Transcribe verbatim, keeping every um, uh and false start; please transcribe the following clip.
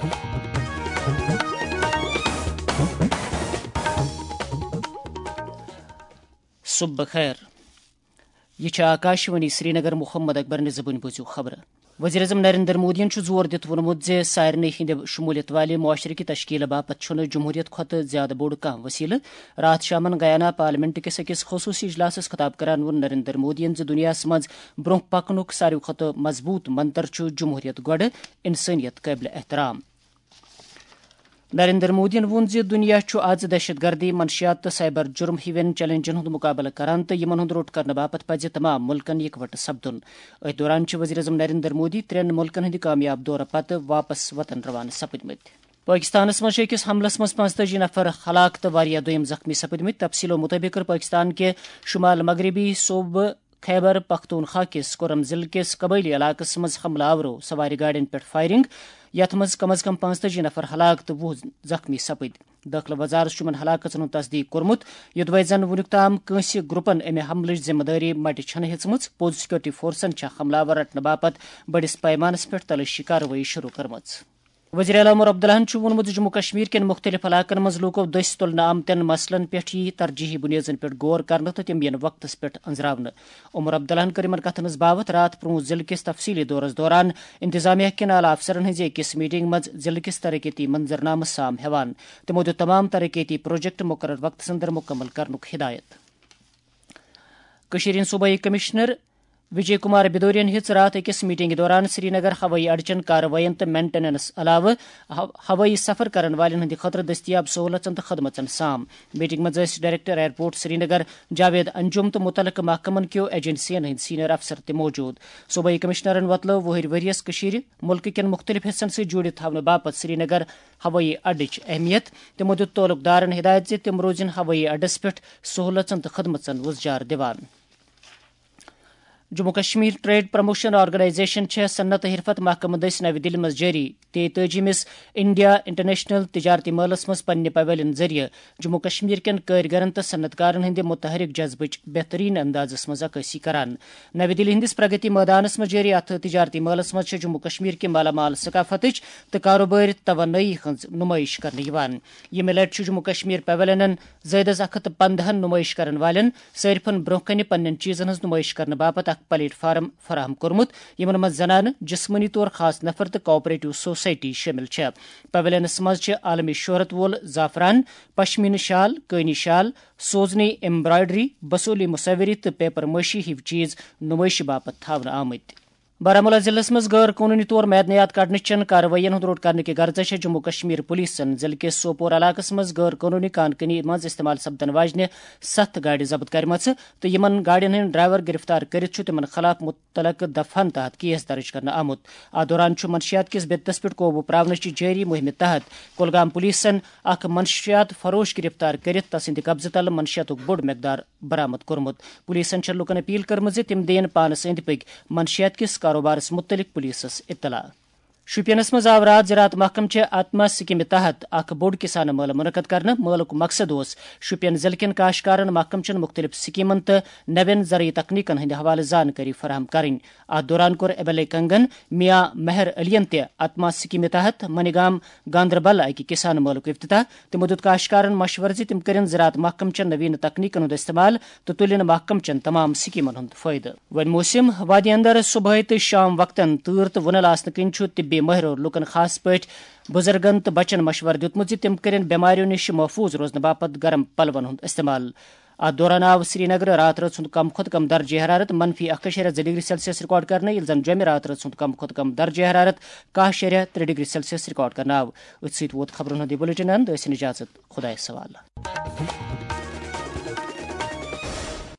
صبح خیر، یہ آکاشوانی سری نگر محمد اکبر نے زبان بوزیو خبر۔ وزیر اعظم نریندر مودی زور دت وونمت زِ سارنی ہند شمولیت والے معاشرے کی تشکیل باپت چھُنہٕ جمہوریت کھۄتہٕ زیادٕ بوٚڑ کانٛہہ وسیلہٕ۔ رات شامن گیانا پارلیمنٹ کس أکِس خصوصی اجلاسس خطاب کران ووٚن نریندر مودیَن زِ دنیاہس منٛز برونٛہہ پکنُک ساروی کھۄتہٕ مضبوٗط منتر چھُ جمہوریت گۄڈٕ، انسٲنیت قٲبلِ احترام۔ نریندر مودیَن ووٚن زِ دنیا چھُ آز دہشت گردی، منشیات تہٕ سائبر جرم ہِوٮ۪ن چیلنجن ہُنٛد مقابلہٕ کران تہٕ یِمن ہُنٛد روٚٹ کرنہٕ باپتھ پزِ تمام مُلکن یِکوٹہٕ سپدُن۔ أتھۍ دوران چھِ وزیر اعظم نریندر مودی ترٛٮ۪ن مُلکن ہٕنٛدِ کامیاب دورٕ پتہٕ واپس وطن روانہٕ سپٕدمٕتۍ۔ پاکستانس منٛز چھِ أکِس حملس منٛز پانٛژتٲجی نفر ہلاک تہٕ واریاہ دوٚیِم زخمی سپٕدمٕتۍ۔ تفصیلو مُطٲبِق کٔر پاکستان کہِ شمال مغربی صوبہٕ خیبر پختونخوا کِس کورم ضلعہٕ کِس قبٲئلی علاقس منٛز حملہٕ آورو سوارِ گاڑٮ۪ن پٮ۪ٹھ فائرنگ، یتھ منٛز کم از کم پانٛژتٲجی نفر ہلاک تہٕ وُہ زخمی سپٕدۍ۔ دٲخلہٕ وزارت چھُ یِمن ہلاکژن ہُنٛد تصدیق کوٚرمُت، یوٚدوے زن وُنیُک تام کٲنٛسہِ گروپن امہِ حملٕچ ذمہٕ دٲری مٹہِ چھنہٕ ہیژمٕژ۔ پوٚز سکیورٹی فورسن چھےٚ حملہٕ آور رٹنہٕ باپتھ بٔڑِس پیمانس پٮ۪ٹھ تلٲشی کاروٲیی شروع کٔرمٕژ۔ وزیر اعلیٰ عمر عبداللہن چھُ ووٚنمُت زِ جموں کشمیر کٮ۪ن مُختٔلِف علاقن منٛز لوٗکو دٔسۍ تُلنہٕ آمتٮ۪ن مسلن پٮ۪ٹھ یی ترجیحی بُنیٲدن پٮ۪ٹھ غور کرنہٕ تہٕ تِم یِن وقتس پٮ۪ٹھ أنٛزراونہٕ۔ عمر عبداللہن کٔر یِمن کتھن ہٕنٛز باوتھ راتھ پرٛوٗنٛژ ضلعہٕ کِس تفصیلی دورس دوران انتظامیہ کٮ۪ن اعلیٰ افسرن ہٕنٛزِ أکِس میٹنگ منٛز ضلعہٕ کِس ترقیتی منظرنامہٕ سام ہیوان۔ تِمو دِیُت تمام ترقیتی پروجیکٹ مقرر وقتس اندر مُکمل کرنُک ہدایت۔ کٔشیٖرِ ہٕنٛدۍ صوبٲئی کمشنر وجے کمار بدورین ہیٚژ راتھ أکِس میٹنگہِ دوران سری نگر ہوٲیی اڈچن کاروٲیین تہٕ مینٹیننس علاوٕ ہوٲیی سفر کرن والٮ۪ن ہٕنٛدِ خٲطرٕ دٔستیاب سہوٗلژن تہٕ خدمژن سام۔ میٹنگہِ منٛز ٲسۍ director airport Srinagar Javed Anjum تہٕ مُتعلقہٕ محکمن کیو ایجنسین ہٕنٛدۍ سینئر افسر تہِ موجوٗد۔ صوبٲئی کمشنرن وۄتلٲو وُہٕرۍ ؤرۍیَس کٔشیٖرِ مُلکہٕ کٮ۪ن مُختٔلِف حِصن سۭتۍ جوٗڑِتھ تھاونہٕ باپتھ سری نگر ہوٲیی اڈٕچ اہمیت۔ تِمو دِیُت تعلق دارن ہدایت زِ تِم روزن ہوٲیی اڈس پٮ۪ٹھ سہوٗلژن تہٕ خدمژن وُزجار دِوان۔ Jammu Kashmir trade promotion organisation چھےٚ صنعت تہٕ حرفت محکمہٕ دٔسۍ نوِ دِلہِ منٛز جٲری تیتٲجیمِس انڈیا انٹرنیشنل تجارتی میلس منٛز پننہِ پویلین ذٔریعہٕ جموں کشمیر کٮ۪ن کٲرگرن تہٕ صنعت کارن ہٕنٛدِ متحرک جذبٕچ بہتریٖن اندازس منٛز عکٲسی کران۔ نوِ دِلہِ ہٕنٛدِس پرگتی مٲدانس منٛز جٲری اتھ تجارتی میلس منٛز چھےٚ جموں کشمیر کہِ مالا مال ثقافتٕچ تہٕ کاروبٲری توانٲیی ہٕنٛز نُمٲیش کرنہٕ یِوان۔ ییٚمہِ لٹہِ چھُ جموں کشمیر پویلینن زٲیِد از اکھ ہتھ تہٕ پندہن نُمٲیش کرن والٮ۪ن صٲرفن برونٛہہ کنہِ پننٮ۪ن چیٖزن ہٕنٛز نُمٲیش کرنہٕ باپتھ اکھ پلیٹ فارم فراہم کوٚرمُت، یِمن منٛز زنانہٕ، جسمٲنی طور خاص نفر تہٕ کوآپریٹو سوسائٹی شٲمِل چھےٚ۔ پویلینس منٛز چھِ عالمی شہرت وول زعفران، پشمیٖنہٕ شال، کٲنی شال، سوزنی ایمبرایڈری، بسولی مصوری تہٕ پیپر مٲشی ہِوۍ چیٖز نُمٲیشہِ باپتھ تھاونہٕ آمٕتۍ۔ بارہمولہ ضلعس منٛز غٲر قونوٗنی طور معدنیات کڑنہٕ چٮ۪ن کاروٲیین ہُنٛد روٚٹ کرنہٕ کہِ غرضہٕ چھےٚ جموں کشمیر پُلیٖسن ضلعہٕ کِس سوپور علاقس منٛز غٲر قونوٗنی کان کنی منٛز استعمال سپدن واجنہِ ستھ گاڑِ ضبط کرِمژٕ تہٕ یِمن گاڑٮ۪ن ہٕنٛدۍ ڈرائیور گرفتار کٔرِتھ چھُ تِمن خلاف مُتعلقہٕ دفعن تحت کیس درٕج کرنہٕ آمُت۔ اتھ دوران چھُ منشیات کِس بِدتس پٮ۪ٹھ قوبوٗ پراونٕچہِ جٲری مُہِمہِ تحت کۄلگام پُلیٖسن اکھ منشیات فروش گرفتار کٔرِتھ تسٕنٛدِ قبضہٕ تلہٕ منشیاتُک بوٚڑ مقدار برآمد کوٚرمُت۔ پُلیٖسن چھےٚ لُکن اپیل کٔرمٕژ زِ تِم دِیِن پانس أنٛدۍ پٔکۍ منشیات کِس کاروبارس مُتعلق پُلیٖسس اطلاع۔ شوپینس منٛز آو راتھ زراعت محکمہٕ چہِ آتما سکیمہِ تحت اکھ بوٚڑ کسانہٕ مٲلہٕ مُنعقد کرنہٕ۔ مٲلُک مقصد اوس شوپین ضلعہٕ کٮ۪ن کاشتکارن محکمہٕ چٮ۪ن مُختٔلِف سکیٖمن تہٕ نوین زرعی تکنیٖکن ہٕنٛدِ حوالہٕ زانکٲری فراہم کرٕنۍ۔ اتھ دوران کوٚر ایم ایل اے کنگن میاں مہر علیَن تہِ آتما سکیمہِ تحت منیگام گاندربل اکہِ کسانہٕ مٲلُک افتتاح۔ تِمو دِیُت کاشتکارن مشورٕ زِ تِم کٔرِن زراعت محکمہٕ چٮ۪ن نویٖن تکنیٖکن ہُنٛد استعمال تہٕ تُلِن محکمہٕ چٮ۪ن تمام سکیٖمن ہُنٛد فٲیدٕ۔ وۄنۍ موسم وادی اندر صبحٲے تہٕ شام وقتن تۭر تہٕ وُنل آسنہٕ کِنۍ چھُ طبی مٲہرو لُکن خاص پٲٹھۍ بُزرگن تہٕ بچن مشورٕ دِیُتمُت زِ تِم کٔرِن بٮ۪ماریو نِش محفوٗظ روزنہٕ باپتھ گرم پلون ہُنٛد استعمال۔ اتھ دوران آو سری نگر رات رٲژ ہُنٛد کم کھۄتہٕ کم درجہِ حرارت منفی اکھ اشیریہ زٕ ڈگری سیلسیس رِکارڈ کرنہٕ، ییٚلہِ زن جوٚمہِ رات رٲژ ہُنٛد کم کھۄتہٕ کم درجہِ حرارت کاہ اشیریہ ترٛےٚ ڈگری سیلسیس رِکارڈ کرنہٕ آو۔ أتھۍ سۭتۍ ووت خبرن ہُنٛد یہِ بُلیٹن انٛد۔ ٲسِن اِجازت، خۄدایَس حوالہٕ۔